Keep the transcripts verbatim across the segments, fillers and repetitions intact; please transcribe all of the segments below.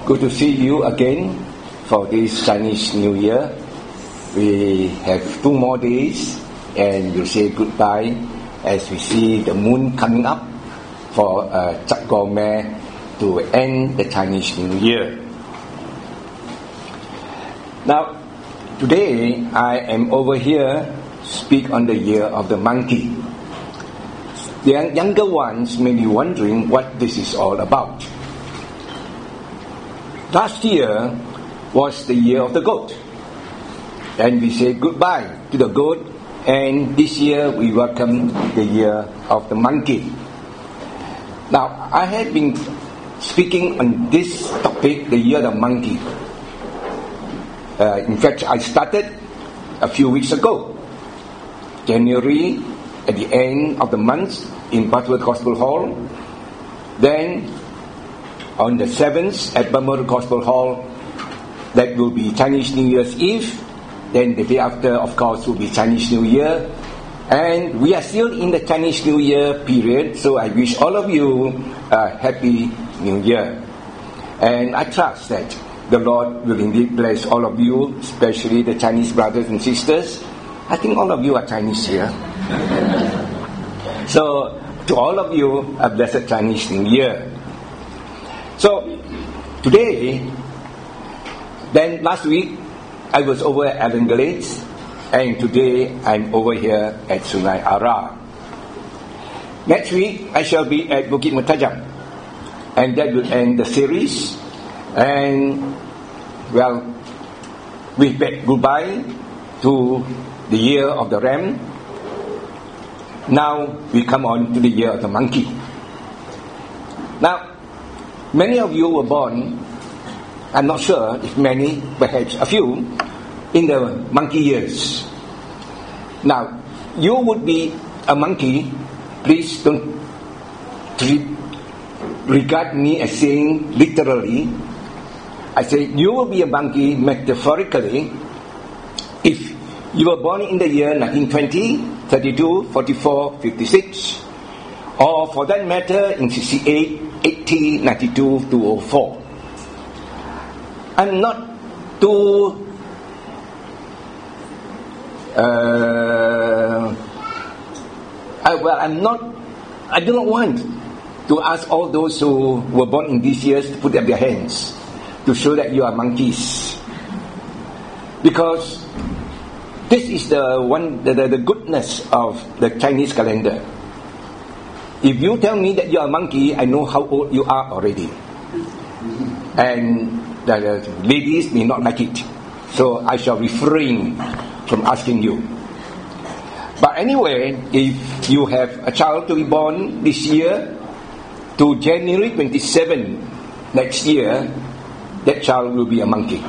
Good to see you again for this Chinese New Year. We have two more days and we'll say goodbye as we see the moon coming up for uh, Chak Go Me to end the Chinese New Year. Now, today I am over here to speak on the year of the monkey. The younger ones may be wondering what this is all about. Last year was the year of the goat, and we say goodbye to the goat, and this year we welcome the year of the monkey. Now, I have been speaking on this topic, the year of the monkey. Uh, in fact, I started a few weeks ago, January, at the end of the month in Butterworth Gospel Hall. Then on the seventh at Butterworth Gospel Hall, that will be Chinese New Year's Eve. Then the day after, of course, will be Chinese New Year. And we are still in the Chinese New Year period, so I wish all of you a happy New Year. And I trust that the Lord will indeed bless all of you, especially the Chinese brothers and sisters. I think all of you are Chinese here. So, to all of you, a blessed Chinese New Year. So, today, then last week, I was over at Allen Glades, and today I'm over here at Sungai Ara. Next week, I shall be at Bukit Mertajam, and that will end the series. And, well, we bid goodbye to the year of the ram. Now, we come on to the year of the monkey. Now, many of you were born, I'm not sure if many, perhaps a few, in the monkey years. Now, you would be a monkey. Please don't treat, regard me as saying literally. I say you will be a monkey metaphorically if you were born in the year nineteen twenty, thirty-two, forty-four, fifty-six, or for that matter in sixty-eight, eighty, ninety-two, two oh four. I'm not too uh, I, well I'm not I do not want to ask all those who were born in these years to put up their hands to show that you are monkeys, because this is the one the, the, the goodness of the Chinese calendar. If you tell me that you are a monkey, I know how old you are already, and the, the ladies may not like it, so I shall refrain from asking you. But anyway, if you have a child to be born this year to January twenty-seventh next year, that child will be a monkey.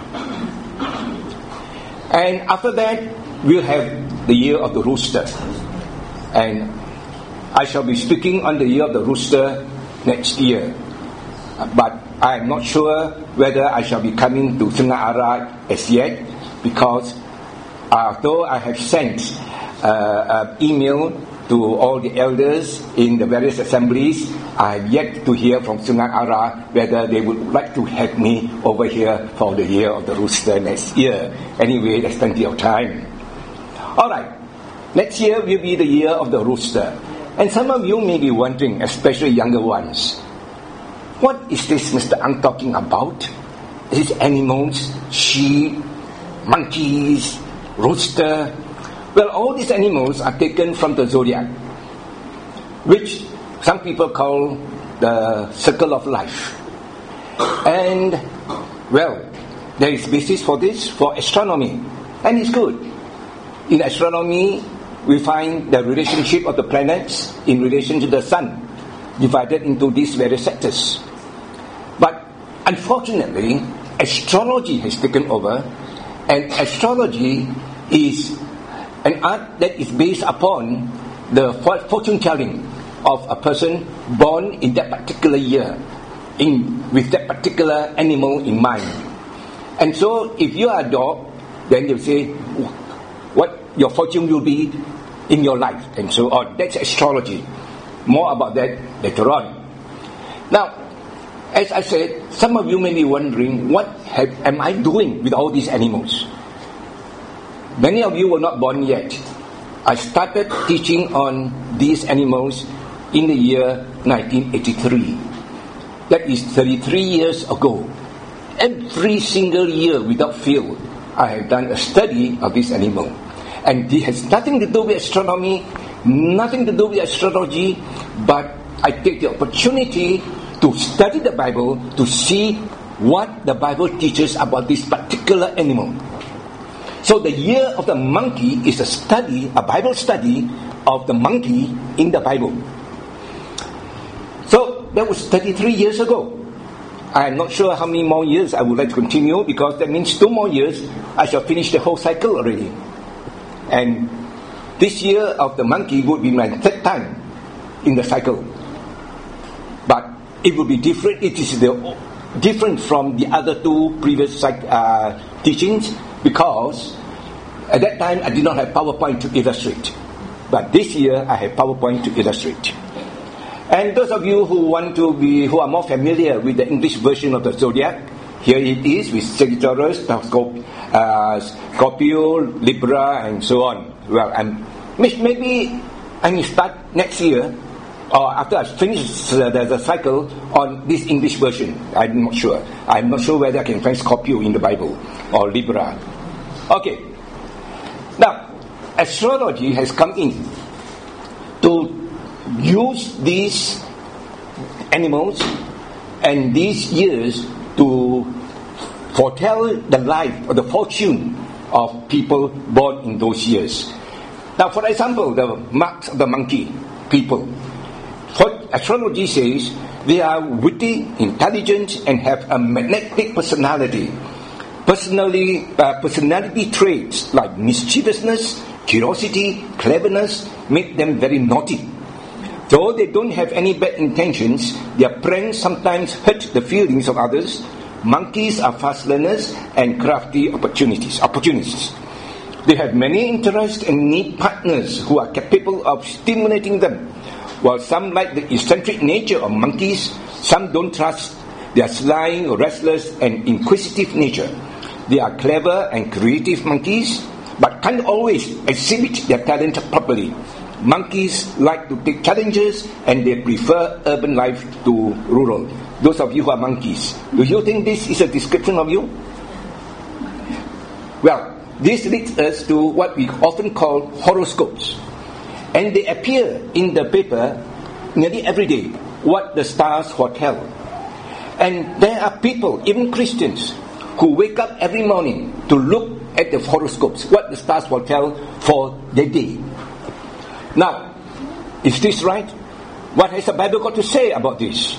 And after that, we'll have the year of the rooster. And I shall be speaking on the year of the rooster next year. But I am not sure whether I shall be coming to Sungai Ara as yet, because although I have sent uh, an email to all the elders in the various assemblies, I have yet to hear from Sungai Ara whether they would like to have me over here for the year of the rooster next year. Anyway, there's plenty of time. Alright, next year will be the year of the rooster. And some of you may be wondering, especially younger ones, what is this Mister Ang talking about? These animals, sheep, monkeys, rooster. Well, all these animals are taken from the zodiac, which some people call the circle of life. And, well, there is basis for this, for astronomy, and it's good. In astronomy, we find the relationship of the planets in relation to the sun, divided into these various sectors. But unfortunately, astrology has taken over, and astrology is an art that is based upon the fortune telling of a person born in that particular year, in with that particular animal in mind. And so, if you are a dog, then they'll say what your fortune will be in your life, and so on. That's astrology. More about that later on. Now, as I said, some of you may be wondering, what have, am I doing with all these animals? Many of you were not born yet. I started teaching on these animals in the year nineteen eighty-three. That is thirty-three years ago. Every single year without fail, I have done a study of this animal. And it has nothing to do with astronomy, nothing to do with astrology, but I take the opportunity to study the Bible to see what the Bible teaches about this particular animal. So the year of the monkey is a study, a Bible study of the monkey in the Bible. So that was thirty-three years ago. I am not sure how many more years I would like to continue, because that means two more years I shall finish the whole cycle already. And this year of the monkey would be my third time in the cycle. But it will be different. It is the, different from the other two previous uh, teachings, because at that time I did not have PowerPoint to illustrate. But this year I have PowerPoint to illustrate. And those of you who want to be, who are more familiar with the English version of the zodiac, here it is with Sagittarius, uh, Scorpio, Libra, and so on. Well, I'm, maybe I may start next year, or after I finish the, the, the cycle, on this English version. I'm not sure. I'm not sure whether I can find Scorpio in the Bible, or Libra. Okay. Now, astrology has come in to use these animals and these years to foretell the life or the fortune of people born in those years. Now, for example, the marks of the monkey people. What astrology says, they are witty, intelligent, and have a magnetic personality. Personally, uh, personality traits like mischievousness, curiosity, cleverness make them very naughty. Though they don't have any bad intentions, their pranks sometimes hurt the feelings of others. Monkeys are fast learners and crafty opportunities. opportunists. They have many interests and need partners who are capable of stimulating them. While some like the eccentric nature of monkeys, some don't trust their sly, restless, and inquisitive nature. They are clever and creative monkeys, but can't always exhibit their talent properly. Monkeys like to take challenges, and they prefer urban life to rural. Those of you who are monkeys, do you think this is a description of you? Well, this leads us to what we often call horoscopes. And they appear in the paper nearly every day, what the stars foretell. And there are people, even Christians, who wake up every morning to look at the horoscopes, what the stars foretell for the day. Now, is this right? What has the Bible got to say about this?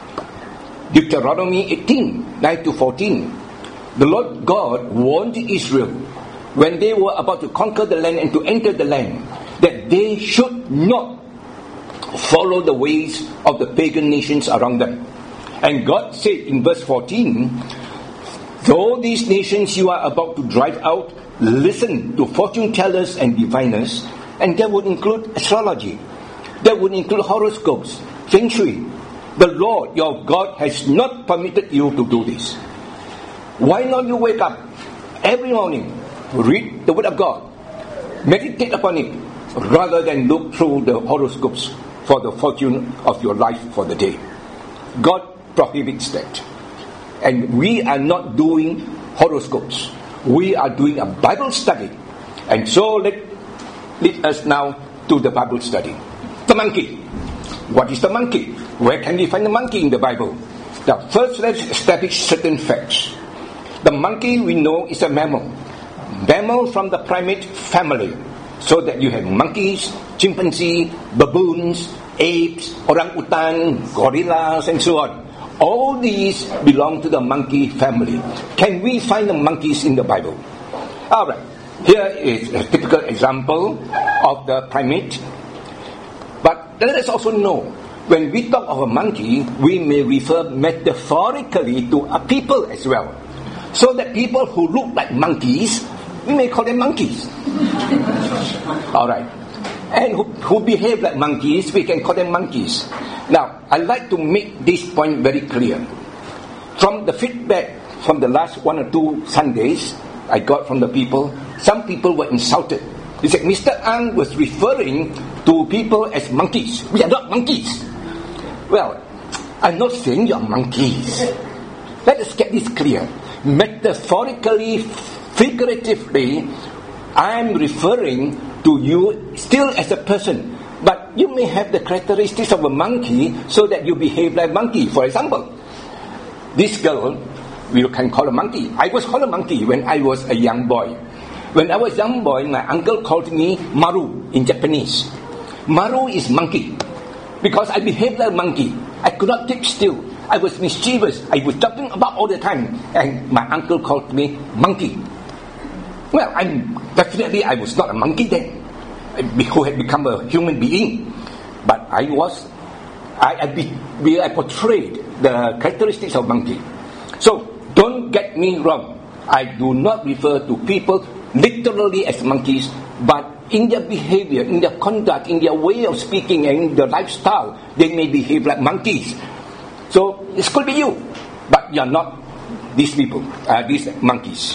Deuteronomy eighteen, nine to fourteen. The Lord God warned Israel when they were about to conquer the land and to enter the land, that they should not follow the ways of the pagan nations around them. And God said in verse fourteen, though these nations you are about to drive out listen to fortune tellers and diviners, and that would include astrology, that would include horoscopes, feng shui, the Lord your God has not permitted you to do this. Why not you wake up every morning, read the Word of God, meditate upon it, rather than look through the horoscopes for the fortune of your life for the day? God prohibits that. And we are not doing horoscopes. We are doing a Bible study. And so let lead us now to the Bible study. The monkey. What is the monkey? Where can we find the monkey in the Bible? Now, first let's establish certain facts. The monkey we know is a mammal. Mammal from the primate family. So that you have monkeys, chimpanzee, baboons, apes, orangutan, gorillas, and so on. All these belong to the monkey family. Can we find the monkeys in the Bible? Alright, here is a typical example of the primate. But let us also know, when we talk of a monkey, we may refer metaphorically to a people as well. So that people who look like monkeys, we may call them monkeys. Alright. And who, who behave like monkeys, we can call them monkeys. Now, I'd like to make this point very clear. from the feedback from the last one or two Sundays I got from the people, some people were insulted. They said, Mister Ang was referring to people as monkeys. We are not monkeys. Well, I'm not saying you are monkeys. Let us get this clear. Metaphorically, figuratively, I'm referring to you still as a person. But you may have the characteristics of a monkey so that you behave like a monkey. For example, this girl, we can call a monkey. I was called a monkey when I was a young boy. When I was a young boy, my uncle called me Maru in Japanese. Maru is monkey. Because I behaved like a monkey. I could not keep still. I was mischievous. I was jumping about all the time. And my uncle called me monkey. Well, I'm definitely I was not a monkey then, who had become a human being. But I was, I, I, be, I portrayed the characteristics of monkey. So, don't get me wrong. I do not refer to people literally as monkeys, but in their behavior, in their conduct, in their way of speaking, and in their lifestyle, they may behave like monkeys. So, it could be you, but you are not these people, uh, these monkeys.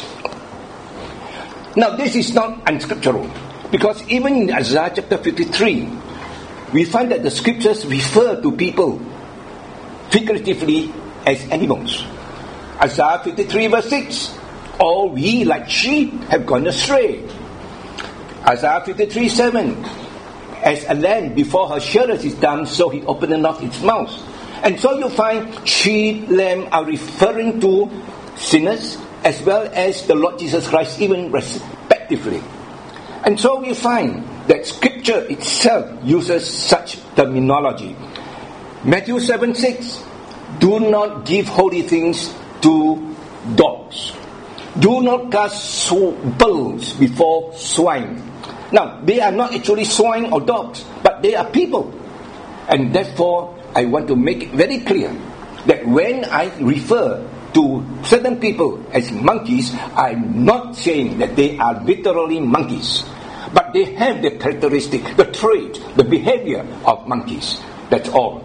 Now, this is not unscriptural, because even in Isaiah chapter fifty-three, we find that the scriptures refer to people figuratively as animals. Isaiah fifty-three verse six, all we like sheep have gone astray. Isaiah fifty-three seven, as a lamb before her shearers is dumb, so he opened not its mouth. And so you find sheep, lamb are referring to sinners as well as the Lord Jesus Christ, even respectively. And so we find that Scripture itself uses such terminology. Matthew seven six, do not give holy things to dogs. Do not cast pearls before swine. Now, they are not actually swine or dogs, but they are people. And therefore, I want to make it very clear that when I refer to certain people as monkeys, I'm not saying that they are literally monkeys, but they have the characteristic, the trait, the behavior of monkeys. That's all.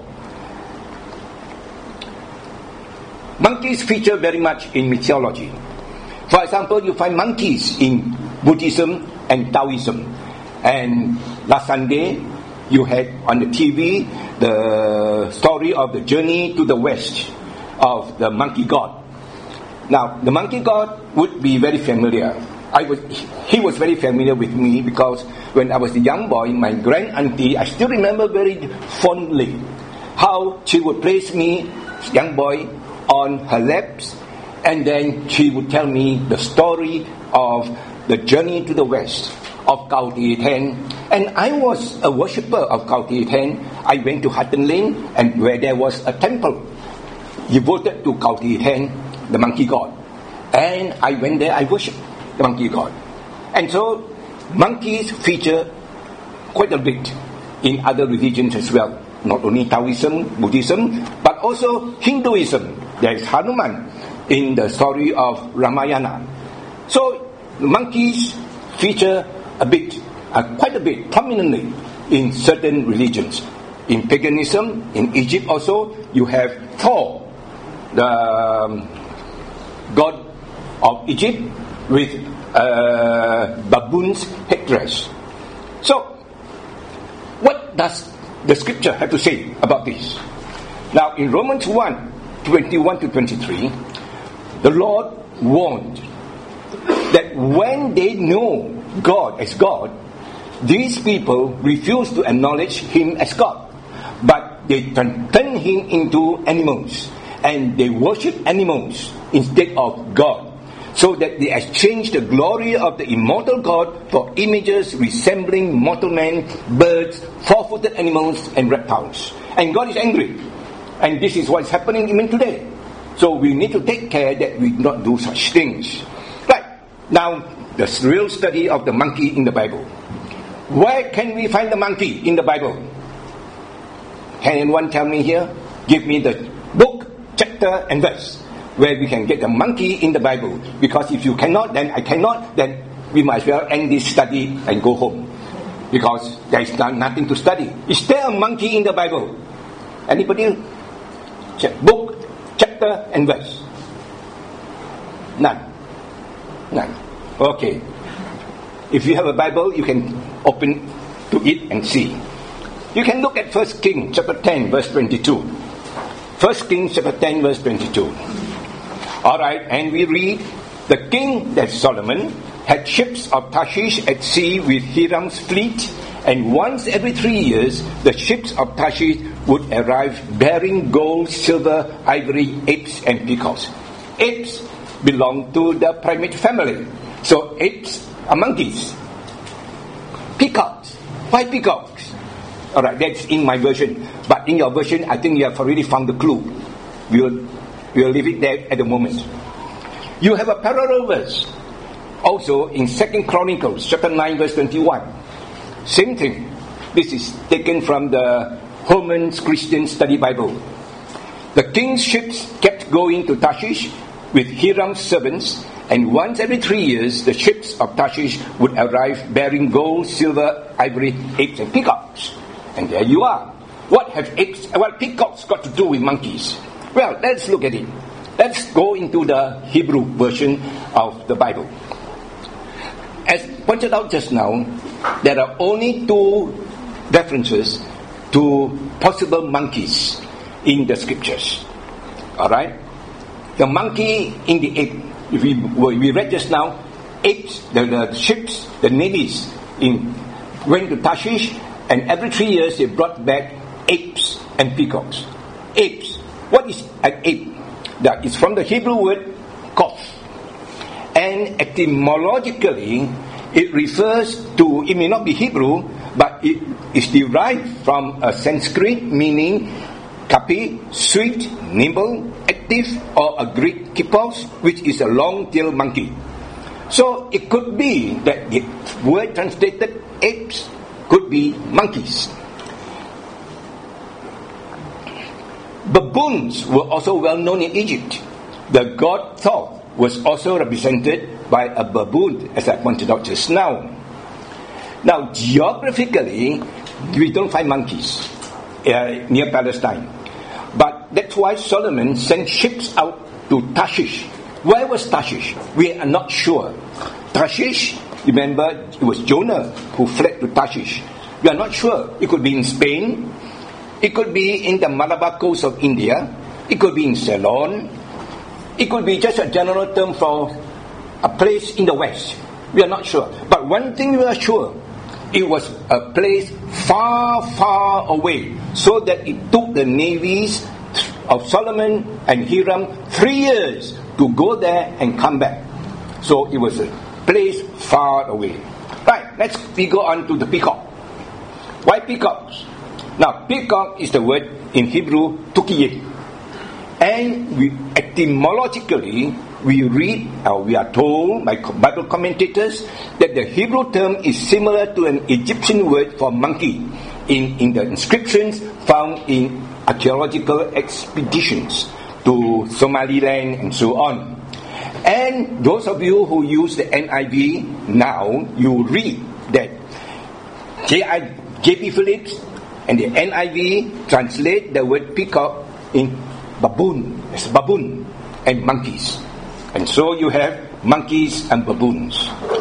Monkeys feature very much in mythology. For example, you find monkeys in Buddhism and Taoism. And last Sunday, you had on the T V the story of the journey to the west of the monkey god. Now, the monkey god would be very familiar. I was, he was very familiar with me because when I was a young boy, my grand auntie, I still remember very fondly how she would place me, young boy, on her laps, and then she would tell me the story of the journey to the west of Khao Thai Then. And I was a worshipper of Khao Thai Then. I went to Hatton Lane, and where there was a temple devoted to Khao Thai Then, the monkey god. And I went there, I worshipped the monkey god. And so, monkeys feature quite a bit in other religions as well. Not only Taoism, Buddhism, but also Hinduism. There is Hanuman in the story of Ramayana. So, monkeys feature a bit, uh, quite a bit, prominently in certain religions. In paganism, in Egypt also, you have Thor, the um, god of Egypt, with uh, baboon's headdress. So, what does the scripture have to say about this? Now, in Romans one, twenty-one to twenty-three, the Lord warned that when they know God as God, these people refuse to acknowledge Him as God, but they turn, turn Him into animals, and they worship animals instead of God, so that they exchange the glory of the immortal God for images resembling mortal men, birds, four-footed animals, and reptiles. And God is angry. And this is what is happening even today. So we need to take care that we do not do such things. Right. Now, the real study of the monkey in the Bible. Where can we find the monkey in the Bible? Can anyone tell me here? Give me the book, chapter, and verse where we can get the monkey in the Bible. Because if you cannot, then I cannot, then we might as well end this study and go home. Because there is nothing to study. Is there a monkey in the Bible? Anybody? Check book, chapter, and verse. None. None. Okay. If you have a Bible, you can open to it and see. You can look at First Kings chapter ten, verse twenty-two. First Kings chapter ten, verse twenty-two. Alright, and we read, the king, that's Solomon, had ships of Tarshish at sea with Hiram's fleet, and once every three years, the ships of Tarshish would arrive bearing gold, silver, ivory, apes, and peacocks. Apes belong to the primate family. So apes are monkeys. Peacocks. Why peacocks? Alright, that's in my version. But in your version, I think you have already found the clue. We'll, we'll leave it there at the moment. You have a parallel verse also in Second Chronicles chapter nine, verse twenty-one. Same thing. This is taken from the Holman's Christian Study Bible. The king's ships kept going to Tarshish with Hiram's servants, and once every three years, the ships of Tarshish would arrive bearing gold, silver, ivory, apes, and peacocks. And there you are. What have apes, well, peacocks got to do with monkeys? Well, let's look at it. Let's go into the Hebrew version of the Bible. As pointed out just now, there are only two references to possible monkeys in the scriptures. Alright? The monkey in the ape. If we, we read just now, apes, the, the ships, the navies in, went to Tarshish, and every three years they brought back apes and peacocks. Apes. What is an ape? That is from the Hebrew word kof. And etymologically, it refers to, it may not be Hebrew, but it is derived from a Sanskrit meaning kapi, swift, nimble, active, or a Greek kippos, which is a long-tailed monkey. So it could be that the word translated apes could be monkeys. Baboons were also well known in Egypt. The god Thoth was also represented by a baboon, as I pointed out just now. Now, geographically, we don't find monkeys uh, near Palestine. But that's why Solomon sent ships out to Tarshish. Where was Tarshish? We are not sure. Tarshish, remember, it was Jonah who fled to Tarshish. We are not sure. It could be in Spain. It could be in the Malabar coast of India. It could be in Ceylon. It could be just a general term for a place in the West. We are not sure. But one thing we are sure, it was a place far, far away, so that it took the navies of Solomon and Hiram three years to go there and come back. So it was a place far away. Right, let's we go on to the peacock. Why peacocks? Now, peacock is the word in Hebrew tukiyeh. And we, etymologically, we read, or we are told by Bible commentators, that the Hebrew term is similar to an Egyptian word for monkey in, in the inscriptions found in archaeological expeditions to Somaliland and so on. And those of you who use the N I V now, you read that J P Phillips and the N I V translate the word peacock in baboon, as baboon, and monkeys. And so you have monkeys and baboons.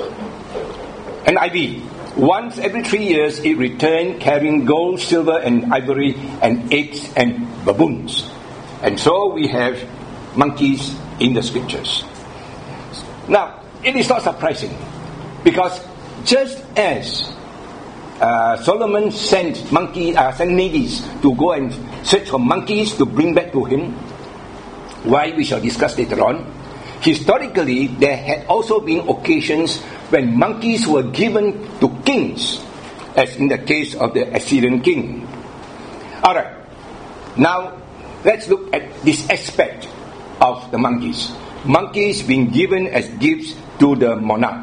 N I V. Once every three years it returned carrying gold, silver, and ivory, and apes and baboons. And so we have monkeys in the scriptures. Now, it is not surprising, because just as Uh, Solomon sent monkey, uh, sent navies to go and search for monkeys to bring back to him. Why, we shall discuss later on. Historically, there had also been occasions when monkeys were given to kings, as in the case of the Assyrian king. Alright, now let's look at this aspect of the monkeys. Monkeys being given as gifts to the monarch.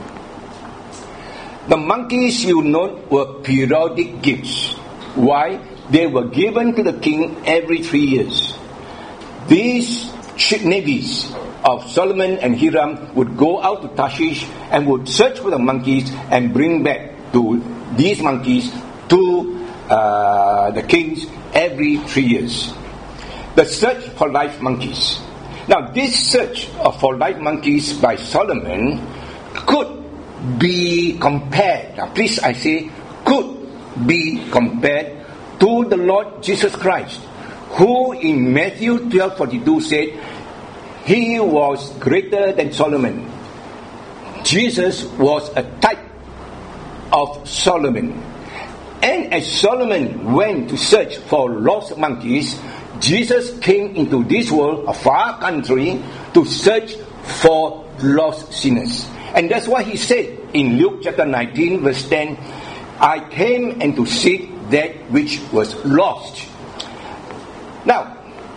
The monkeys, you note, were periodic gifts. Why? They were given to the king every three years. These navies of Solomon and Hiram would go out to Tarshish and would search for the monkeys and bring back to these monkeys to uh, the kings every three years. The search for live monkeys. Now, this search for live monkeys by Solomon could be compared, now please I say, could be compared to the Lord Jesus Christ, who in Matthew twelve forty-two said, he was greater than Solomon. Jesus was a type of Solomon. And as Solomon went to search for lost monkeys, Jesus came into this world, a far country, to search for lost sinners. And that's why he said in Luke chapter nineteen verse ten, I came and to seek that which was lost. Now,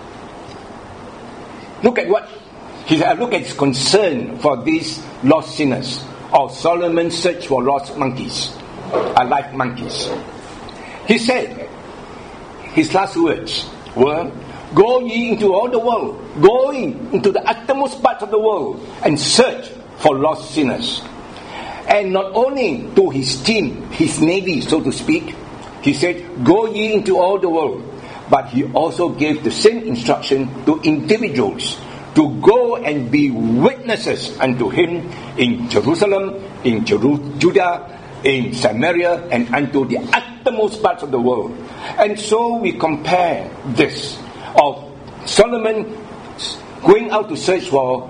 look at what he said. Look at his concern for these lost sinners, or Solomon's search for lost monkeys, uh, live monkeys. He said, his last words were, go ye into all the world, going into the uttermost parts of the world, and search for lost sinners. And not only to his team, his navy, so to speak, he said, go ye into all the world. But he also gave the same instruction to individuals to go and be witnesses unto him in Jerusalem, in Jeru- Judah, in Samaria, and unto the uttermost parts of the world. And so we compare this of Solomon going out to search for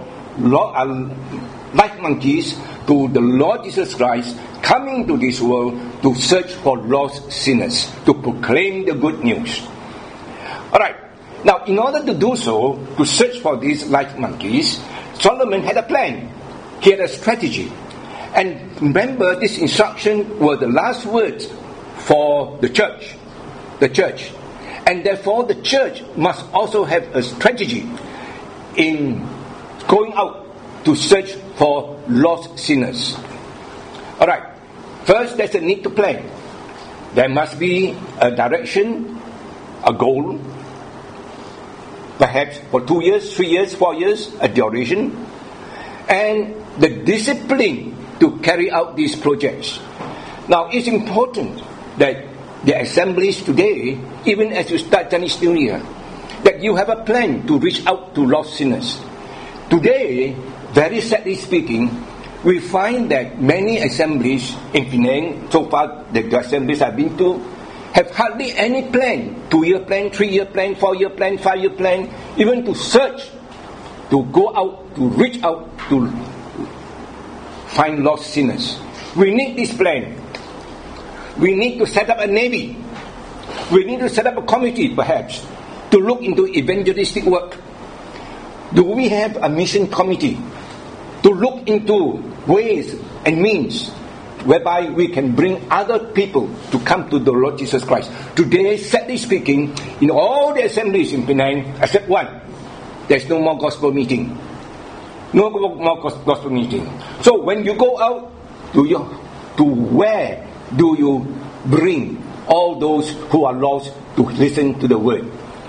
live monkeys to the Lord Jesus Christ coming to this world to search for lost sinners, to proclaim the good news. Alright, now in order to do so, to search for these live monkeys, Solomon had a plan. He had a strategy. And remember, this instruction were the last words for the church. The church. And therefore the church must also have a strategy in going out to search for lost sinners. Alright, first there's a need to plan. There must be a direction, a goal, perhaps for two years, three years, four years, a duration, and the discipline to carry out these projects. Now, it's important that the assemblies today, even as you start Chinese New Year, that you have a plan to reach out to lost sinners. Today, very sadly speaking, we find that many assemblies in Penang, so far the assemblies I've been to, have hardly any plan, two-year plan, three-year plan, four-year plan, five-year plan, even to search, to go out, to reach out, to find lost sinners. We need this plan. We need to set up a navy. We need to set up a committee, perhaps, to look into evangelistic work. Do we have a mission committee to look into ways and means whereby we can bring other people to come to the Lord Jesus Christ? Today, sadly speaking, in all the assemblies in Penang, except one, there's no more gospel meeting. No more gospel meeting. So when you go out, do you, to where do you bring all those who are lost to listen to the word?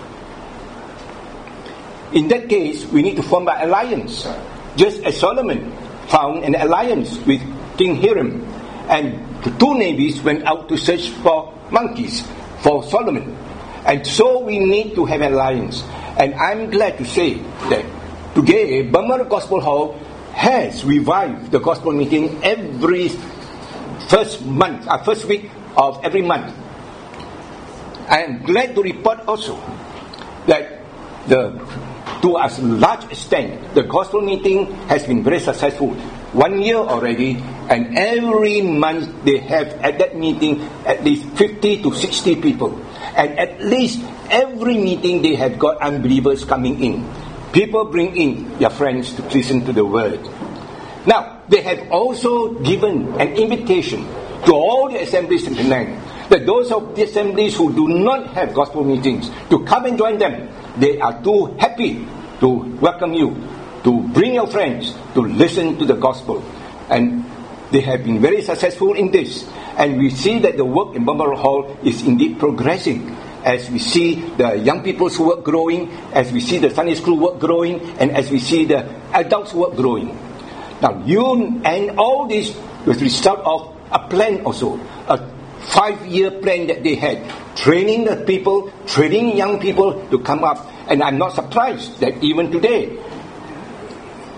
In that case, we need to form an alliance. Just as Solomon found an alliance with King Hiram, and the two navies went out to search for monkeys for Solomon. And so we need to have an alliance. And I'm glad to say that today, Burma Gospel Hall has revived the gospel meeting every first month, uh, first week of every month. I am glad to report also that the, to a large extent, the gospel meeting has been very successful. One year already, and every month they have at that meeting at least fifty to sixty people. And at least every meeting they have got unbelievers coming in. People bring in their friends to listen to the word. Now, they have also given an invitation to all the assemblies in Penang, that those of the assemblies who do not have gospel meetings, to come and join them. They are too happy to welcome you, to bring your friends, to listen to the gospel. And they have been very successful in this. And we see that the work in Burma Hall is indeed progressing. As we see the young people's work growing, as we see the Sunday school work growing, and as we see the adults' work growing. Now, you and all this was the result of a plan also, a five-year plan that they had, training the people, training young people to come up. And I'm not surprised that even today,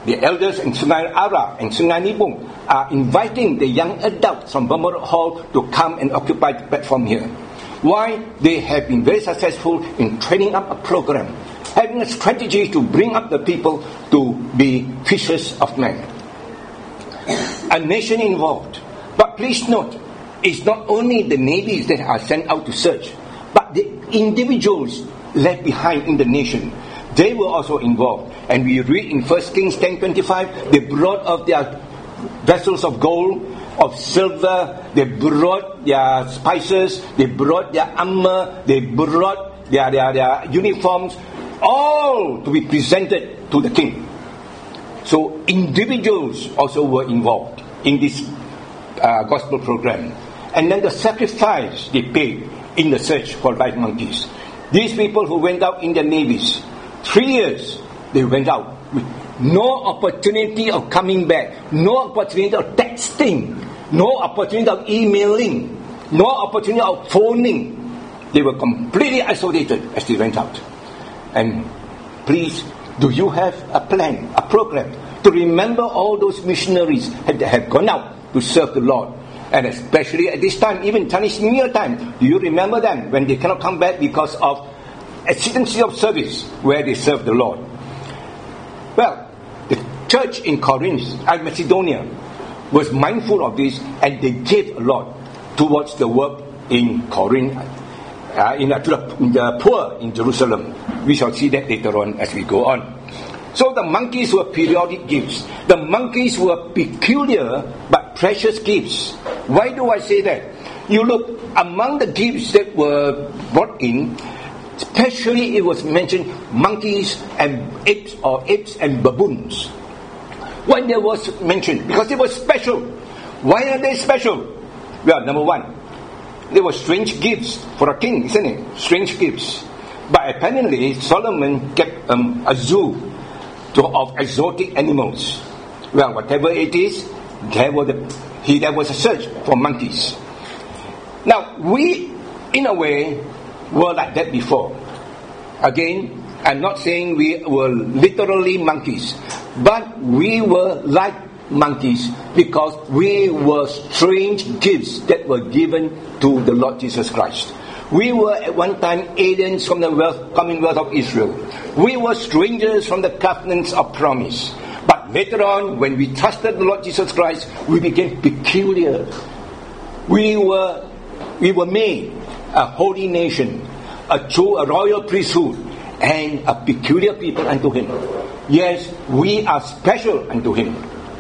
the elders in Sungai Ara and Sungai Nibung are inviting the young adults from Bermuda Hall to come and occupy the platform here. Why? They have been very successful in training up a program, having a strategy to bring up the people to be fishers of men. A nation involved. But please note, it's not only the navies that are sent out to search, but the individuals left behind in the nation. They were also involved. And we read in First Kings ten twenty-five, they brought of their vessels of gold, of silver, they brought their spices, they brought their armor, they brought their, their, their uniforms, all to be presented to the king. So individuals also were involved in this uh, gospel program. And then the sacrifice they paid in the search for live monkeys. These people who went out in the navies, three years they went out with no opportunity of coming back, no opportunity of texting, no opportunity of emailing, no opportunity of phoning. They were completely isolated as they went out. And please, do you have a plan, a program to remember all those missionaries that have gone out to serve the Lord? And especially at this time, even Chinese New Year time, do you remember them when they cannot come back because of exigency of service where they serve the Lord? Well, the church in Corinth, and Macedonia, was mindful of this, and they gave a lot towards the work in Corinth, uh, in, uh, to the, in the poor in Jerusalem. We shall see that later on as we go on. So the monkeys were periodic gifts. The monkeys were peculiar but precious gifts. Why do I say that? You look, among the gifts that were brought in, especially it was mentioned monkeys and apes, or apes and baboons. Why they was mentioned? Because they were special. Why are they special? Well, number one, they were strange gifts for a king, isn't it? Strange gifts. But apparently Solomon kept um, a zoo to, of exotic animals. Well, whatever it is, there was a, he, there was a search for monkeys. Now, we, in a way, were like that before. Again, I'm not saying we were literally monkeys, but we were like monkeys because we were strange gifts that were given to the Lord Jesus Christ. We were at one time aliens from the wealth, Commonwealth of Israel. We were strangers from the covenants of promise. But later on, when we trusted the Lord Jesus Christ, we became peculiar. We were, we were made a holy nation, a true, a royal priesthood, and a peculiar people unto Him. Yes, we are special unto Him.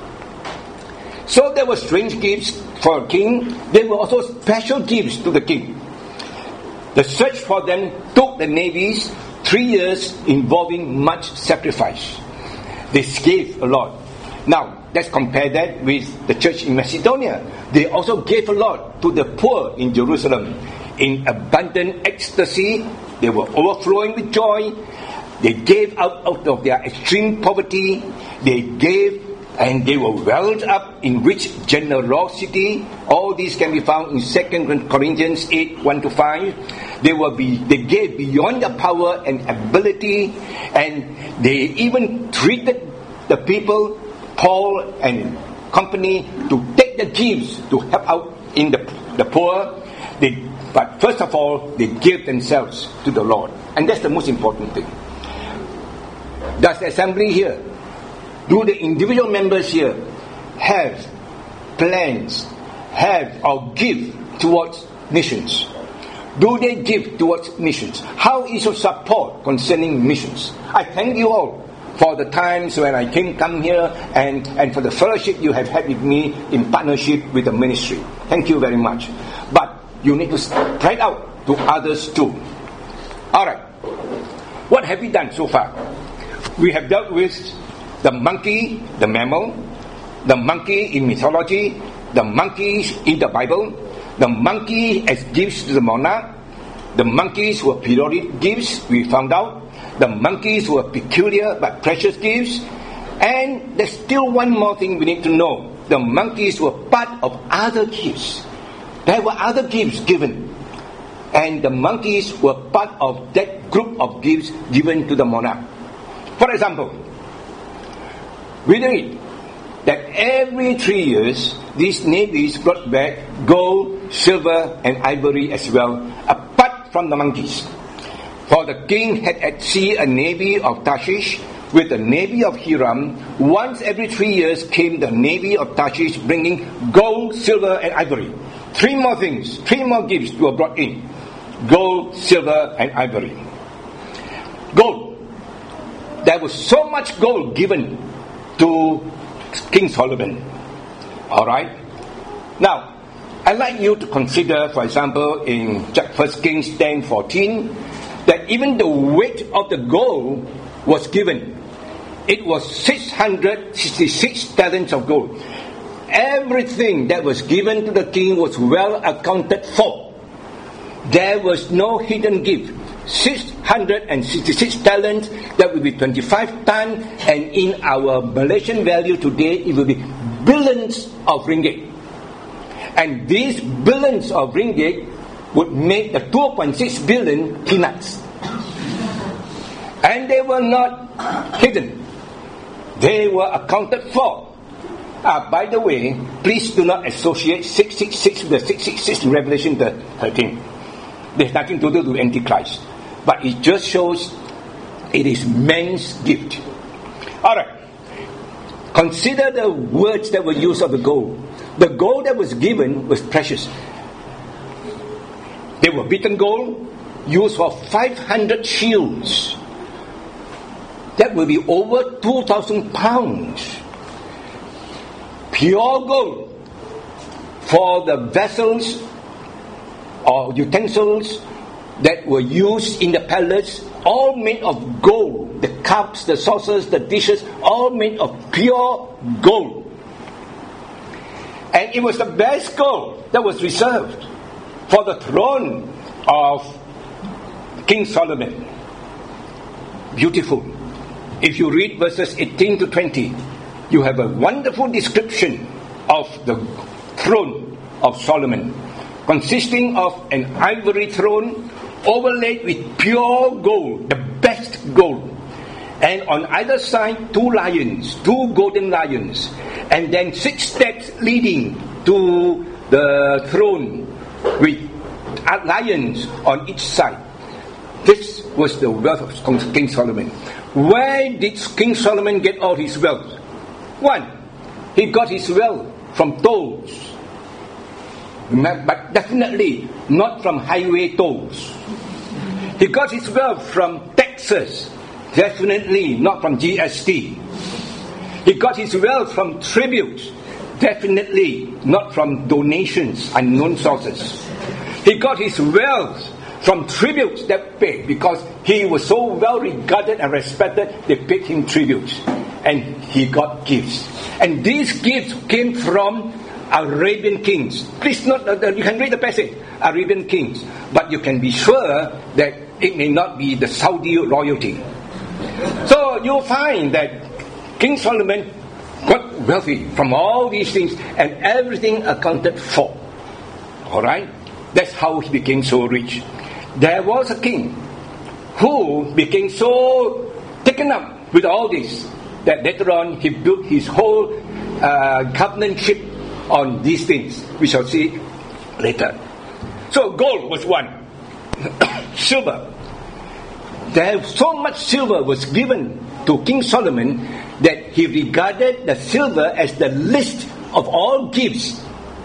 So there were strange gifts for a king. There were also special gifts to the king. The search for them took the navies three years, involving much sacrifice. They gave a lot. Now, let's compare that with the church in Macedonia. They also gave a lot to the poor in Jerusalem. In abundant ecstasy, they were overflowing with joy. They gave out, out of their extreme poverty. They gave and they were welled up in rich generosity. All these can be found in Second Corinthians eight, one to five. They were be, they gave beyond their power and ability, and they even treated the people, Paul and company, to take the gifts to help out in the, the poor. They, but first of all, they gave themselves to the Lord. And that's the most important thing. Does the assembly here, do the individual members here have plans, have or give towards missions? Do they give towards missions? How is your support concerning missions? I thank you all for the times when I came come here and, and for the fellowship you have had with me in partnership with the ministry. Thank you very much. But you need to spread out to others too. Alright. What have we done so far? We have dealt with the monkey, the mammal, the monkey in mythology, the monkeys in the Bible, the monkey as gifts to the monarch, the monkeys were periodic gifts, we found out, the monkeys were peculiar but precious gifts, and there's still one more thing we need to know. The monkeys were part of other gifts. There were other gifts given, and the monkeys were part of that group of gifts given to the monarch. For example, We read that every three years, these navies brought back gold, silver, and ivory as well, apart from the monkeys. For the king had at sea a navy of Tarshish with the navy of Hiram. Once every three years came the navy of Tarshish bringing gold, silver, and ivory. Three more things, three more gifts were brought in. Gold, silver, and ivory. Gold. There was so much gold given to King Solomon. Alright? Now, I'd like you to consider, for example, in First Kings ten fourteen, that even the weight of the gold was given. It was six hundred sixty-six talents of gold. Everything that was given to the king was well accounted for. There was no hidden gift. six hundred sixty-six talents, that will be twenty-five tons, and in our Malaysian value today, it will be billions of ringgit. And these billions of ringgit would make the two point six billion peanuts. And they were not hidden. They were accounted for. Uh, by the way, please do not associate six six six with the six six six in Revelation thirteen. There's nothing to do with Antichrist. But it just shows it is man's gift. Alright. Consider the words that were used of the gold. The gold that was given was precious. They were beaten gold, used for five hundred shields. That will be over two thousand pounds. Pure gold for the vessels or utensils that were used in the palace, all made of gold. The cups, the saucers, the dishes, all made of pure gold. And it was the best gold that was reserved for the throne of King Solomon. Beautiful. If you read verses eighteen to twenty, you have a wonderful description of the throne of Solomon, consisting of an ivory throne overlaid with pure gold, the best gold. And on either side, two lions, two golden lions. And then six steps leading to the throne with lions on each side. This was the wealth of King Solomon. Where did King Solomon get all his wealth? One, he got his wealth from tolls. But definitely not from highway tolls. He got his wealth from taxes. Definitely not from G S T. He got his wealth from tributes. Definitely not from donations, unknown sources. He got his wealth from tributes that paid, because he was so well regarded and respected, they paid him tributes. And he got gifts. And these gifts came from Arabian kings. Please note, uh, you can read the passage, Arabian kings. But you can be sure that it may not be the Saudi royalty. So you'll find that King Solomon got wealthy from all these things, and everything accounted for. Alright? That's how he became so rich. There was a king who became so taken up with all this that later on he built his whole uh, governmentship on these things. We shall see later. So gold was one. Silver. There so much silver was given to King Solomon that he regarded the silver as the least of all gifts.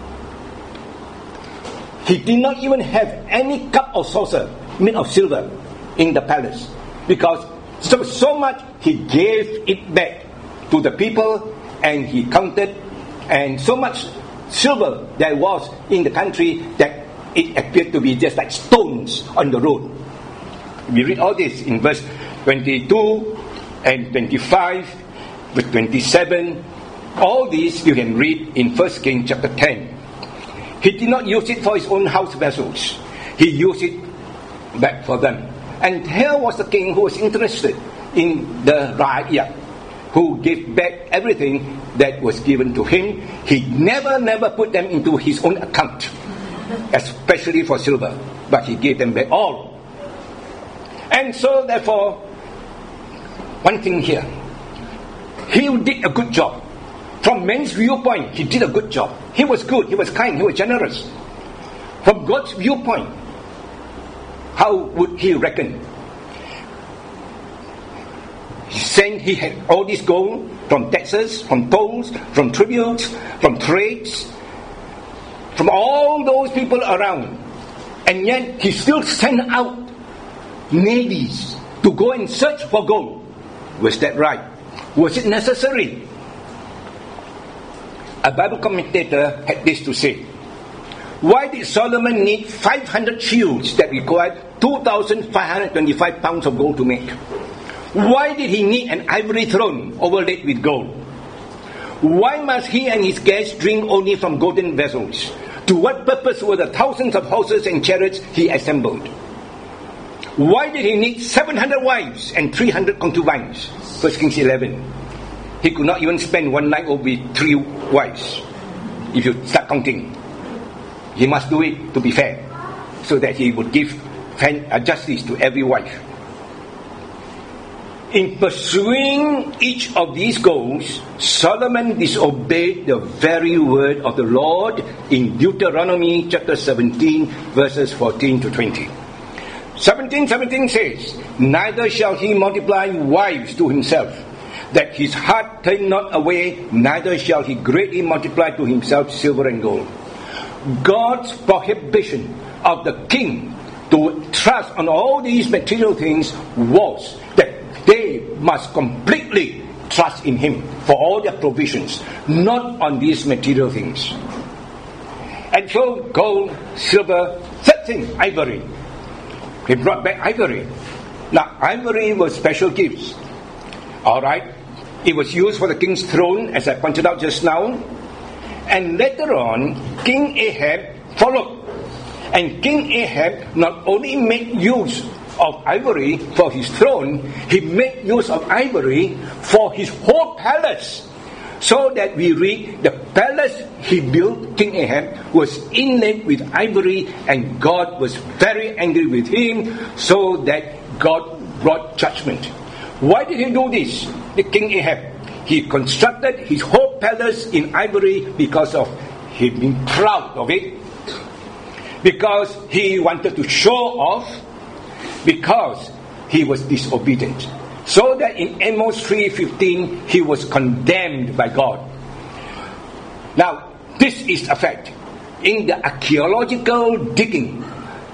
He did not even have any cup or saucer made of silver in the palace, because so, so much he gave it back to the people, and he counted, and so much silver there was in the country that it appeared to be just like stones on the road. We read all this in verse twenty-two and twenty-five, verse twenty-seven. All these you can read in First Kings chapter ten. He did not use it for his own house vessels. He used it back for them. And here was the king who was interested in the Ra'iyah, who gave back everything that was given to him. He never, never put them into his own account, especially for silver, but he gave them back all. And so, therefore, one thing here, he did a good job. From man's viewpoint, he did a good job. He was good, he was kind, he was generous. From God's viewpoint, how would he reckon? Saying he had all this gold from taxes, from tolls, from tributes, from trades, from all those people around. And yet he still sent out navvies to go and search for gold. Was that right? Was it necessary? A Bible commentator had this to say: why did Solomon need five hundred shields that required two thousand five hundred twenty-five pounds of gold to make? Why did he need an ivory throne overlaid with gold? Why must he and his guests drink only from golden vessels? To what purpose were the thousands of horses and chariots he assembled? Why did he need seven hundred wives and three hundred concubines? First Kings eleven. He could not even spend one night with three wives. If you start counting, he must do it to be fair, so that he would give justice to every wife. In pursuing each of these goals, Solomon disobeyed the very word of the Lord in Deuteronomy chapter seventeen, verses fourteen to twenty. seventeen seventeen says, neither shall he multiply wives to himself, that his heart turn not away, neither shall he greatly multiply to himself silver and gold. God's prohibition of the king to trust on all these material things was that they must completely trust in him for all their provisions, not on these material things. And so gold, silver, third thing, ivory. He brought back ivory. Now, ivory was special gifts. Alright, it was used for the king's throne, as I pointed out just now. And later on, King Ahab followed. And King Ahab not only made use of ivory for his throne, he made use of ivory for his whole palace. So that we read, the palace he built, King Ahab, was inlaid with ivory, and God was very angry with him, so that God brought judgment. Why did he do this, the King Ahab? He constructed his whole palace in ivory because of him being proud of it, because he wanted to show off, because he was disobedient. So that in Amos three fifteen, he was condemned by God. Now, this is a fact. In the archaeological digging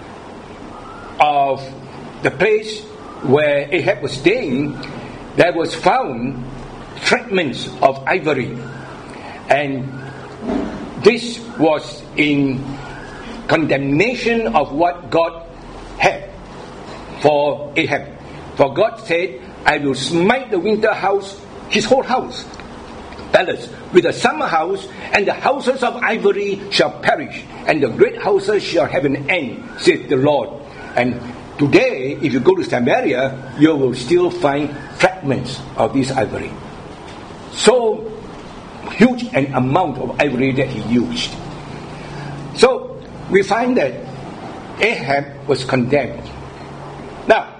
of the place where Ahab was staying, there was found fragments of ivory. And this was in condemnation of what God had for Ahab. For God said, I will smite the winter house, his whole house, palace, with the summer house, and the houses of ivory shall perish, and the great houses shall have an end, says the Lord. And today, if you go to Samaria, you will still find fragments of this ivory. So huge an amount of ivory that he used. So we find that Ahab was condemned. Now,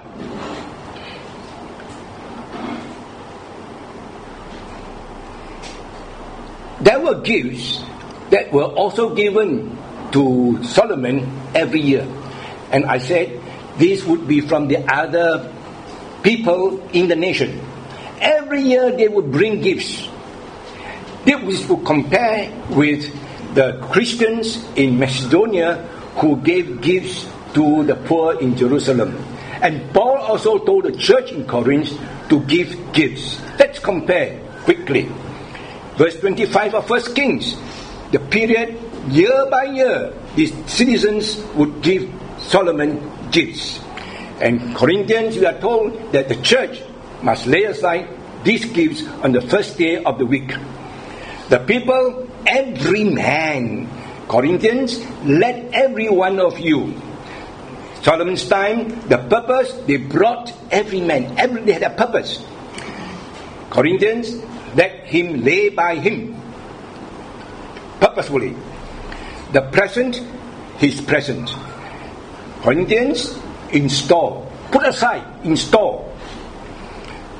there were gifts that were also given to Solomon every year. And I said, this would be from the other people in the nation. Every year they would bring gifts. This would compare with the Christians in Macedonia who gave gifts to the poor in Jerusalem. And Paul also told the church in Corinth to give gifts. Let's compare quickly. Verse twenty-five of First Kings. The period, year by year, these citizens would give Solomon gifts. And Corinthians, we are told that the church must lay aside these gifts on the first day of the week. The people, every man, Corinthians, let every one of you. Solomon's time, the purpose, they brought every man, every, they had a purpose. Corinthians, let him lay by him, purposefully. The present, his present. Corinthians, install, put aside, install.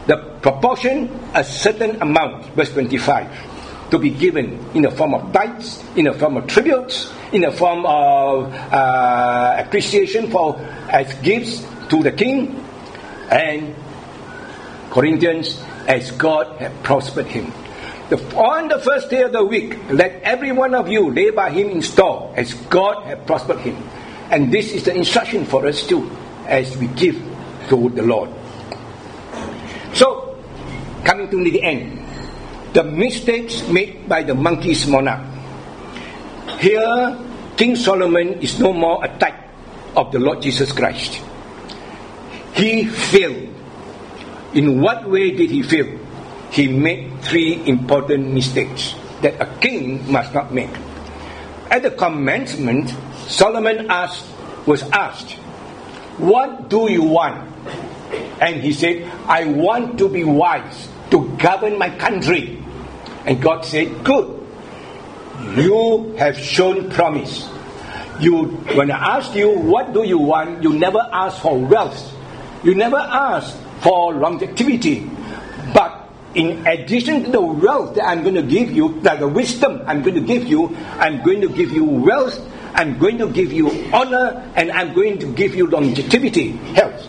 the proportion, a certain amount, verse twenty-five, to be given in the form of tithes, in the form of tributes, in the form of uh, appreciation for as gifts to the king, and Corinthians, as God had prospered him. The, on the first day of the week, let every one of you lay by him in store, as God had prospered him. And this is the instruction for us too, as we give to the Lord. So, coming to the end, the mistakes made by the monkey's monarch. Here, King Solomon is no more a type of the Lord Jesus Christ. He failed. In what way did he fail? He made three important mistakes that a king must not make. At the commencement, Solomon asked, was asked, "What do you want?" And he said, "I want to be wise to govern my country." And God said, "Good. You have shown promise. You, when I asked you, what do you want? You never asked for wealth. You never asked for longevity. But in addition to the wealth that I'm going to give you, that the wisdom I'm going to give you, I'm going to give you wealth, I'm going to give you honor, and I'm going to give you longevity, health."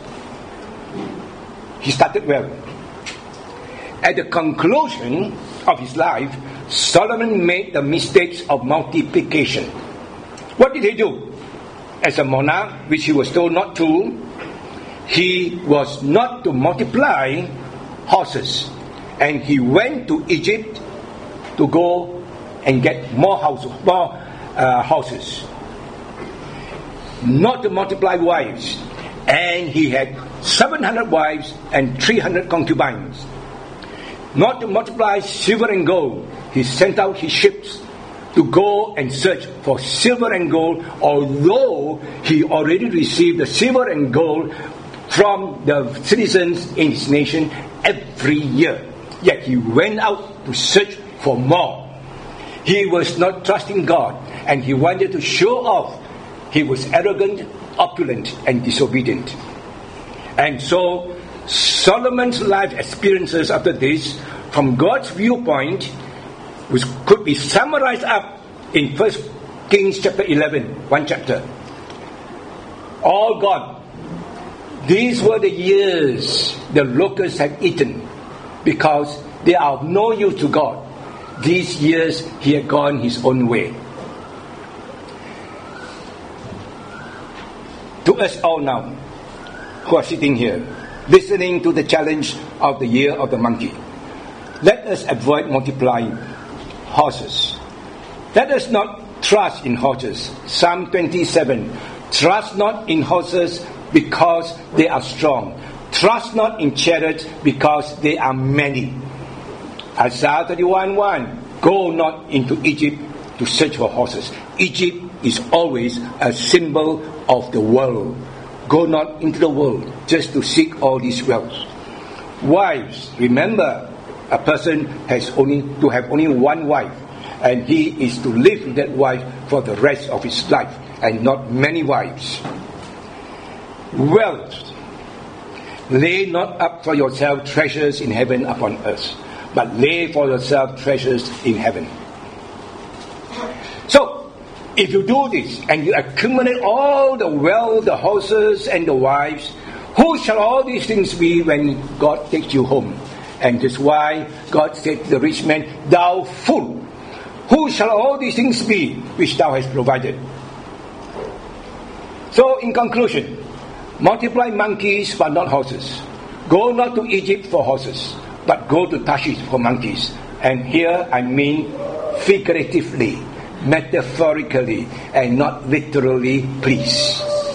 He started well. At the conclusion of his life, Solomon made the mistakes of multiplication. What did he do? As a monarch, which he was told not to, he was not to multiply horses. And he went to Egypt to go and get more houses, more uh, horses. Not to multiply wives. And he had seven hundred wives and three hundred concubines. Not to multiply silver and gold. He sent out his ships to go and search for silver and gold, although he already received the silver and gold from the citizens in his nation every year. Yet he went out to search for more. He was not trusting God, and he wanted to show off. He was arrogant, opulent, and disobedient. And so Solomon's life experiences after this, from God's viewpoint, which could be summarized up in First Kings chapter eleven, one chapter. All gone. These were the years the locusts had eaten, because they are of no use to God. These years he had gone his own way. To us all now, who are sitting here, listening to the challenge of the year of the monkey, let us avoid multiplying horses. Let us not trust in horses. Psalm twenty-seven, trust not in horses because they are strong. Trust not in chariots because they are many. Isaiah thirty-one one, go not into Egypt to search for horses. Egypt is always a symbol of the world. Go not into the world just to seek all this wealth. Wives, remember, a person has only to have only one wife, and he is to live with that wife for the rest of his life, and not many wives. Wealth, lay not up for yourself treasures in heaven upon earth, but lay for yourself treasures in heaven. So, if you do this, and you accumulate all the wealth, the horses, and the wives, who shall all these things be when God takes you home? And that's why God said to the rich man, thou fool, who shall all these things be which thou hast provided? So, in conclusion, multiply monkeys but not horses. Go not to Egypt for horses, but go to Tarshish for monkeys. And here I mean figuratively, metaphorically, and not literally, please.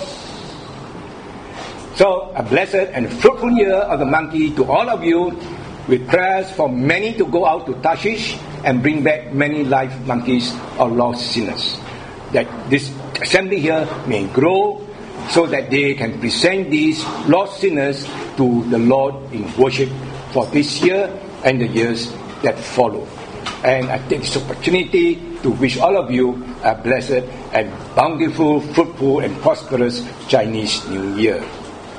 So, a blessed and fruitful year of the monkey to all of you, with prayers for many to go out to Tarshish and bring back many live monkeys or lost sinners. That this assembly here may grow, so that they can present these lost sinners to the Lord in worship for this year and the years that follow. And I take this opportunity to wish all of you a blessed and bountiful, fruitful and prosperous Chinese New Year.